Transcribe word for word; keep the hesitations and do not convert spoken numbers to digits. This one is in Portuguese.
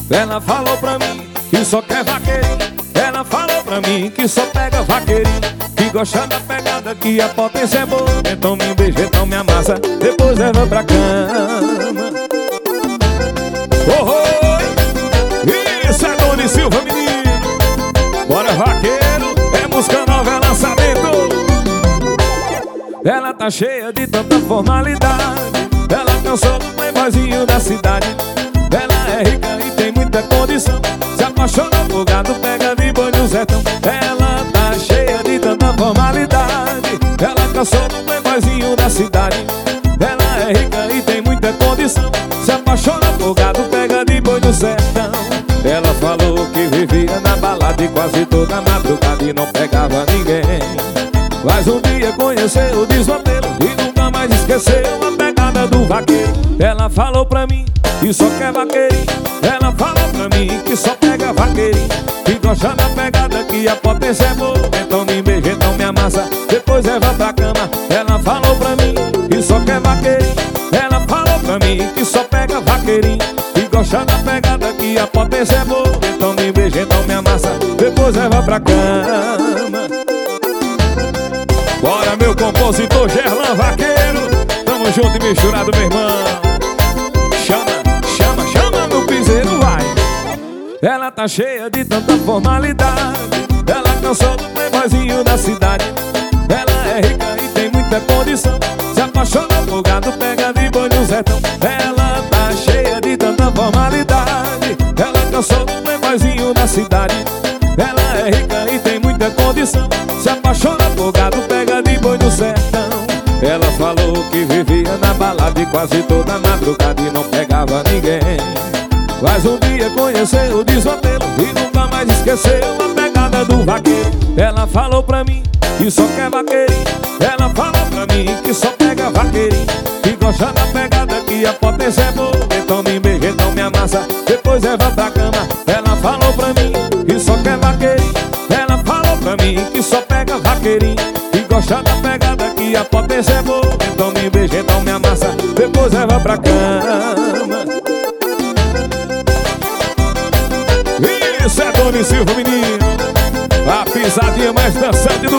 Ela falou pra mim que só quer vaqueirinho. Ela falou pra mim que só pega vaqueirinho, que gosta da pegada, que a potência é boa. Então me beija, então me amassa, depois leva pra cama. Oh, oh, isso é Doni Silva, menino. Bora vaqueiro, é música nova, é lançamento. Ela tá cheia de tanta formalidade, ela cansou do playboyzinho da cidade. Ela é rica e tem muita condição, se apaixona por gado, pega de boi no sertão. Ela tá cheia de tanta formalidade, ela cansou do playboyzinho da cidade. Ela é rica e tem muita condição, se apaixona por gado, pega de boi no sertão. Ela falou que vivia na balada e quase toda madrugada e não pegava ninguém. Mas um dia conheceu o desvantelo e nunca mais esqueceu a pegada do vaqueiro. Ela falou pra mim que só quer vaqueirinho. Ela falou pra mim que só pega vaqueirinho, que gosta da pegada, que a potência é boa. Então me beija, então me amassa, depois leva pra cama. Ela falou pra mim que só quer vaqueirinho. Ela falou pra mim que só pega vaqueirinho, que gosta da pegada, que a potência é boa. Então me beija, então me amassa, depois leva pra cama. Bora, meu compositor Gerlan Vaqueiro, tamo junto e misturado, meu irmão. Chama, chama, chama meu piseiro, vai. Ela tá cheia de tanta formalidade, ela cansou do playboyzinho da cidade. Ela é rica e tem muita condição, se apaixona por gado, pega de boi no sertão. Ela tá cheia de tanta formalidade, ela cansou do playboyzinho da cidade. Ela é rica e tem muita condição, se apaixona por gado, pega de boi no sertão. Ela falou que vivia na balada e quase toda madrugada e não pegava ninguém. Mas um dia conheceu o desvantelo e nunca mais esqueceu a pegada do vaqueiro. Ela falou pra mim que só quer vaqueirinho. Ela falou pra mim que só pega vaqueirinho, que gosta da pegada, que a potência é boa. Então me beija, então me amassa, depois leva pra cama. Ela falou pra mim que só quer vaqueirinho. Ela falou pra mim que só pega vaqueirinho, que gosta da pegada, que a potência é boa. Então me beija, então me amassa, depois leva pra cama. Isso é Doni Silva, menino. A pisadinha mais dançante do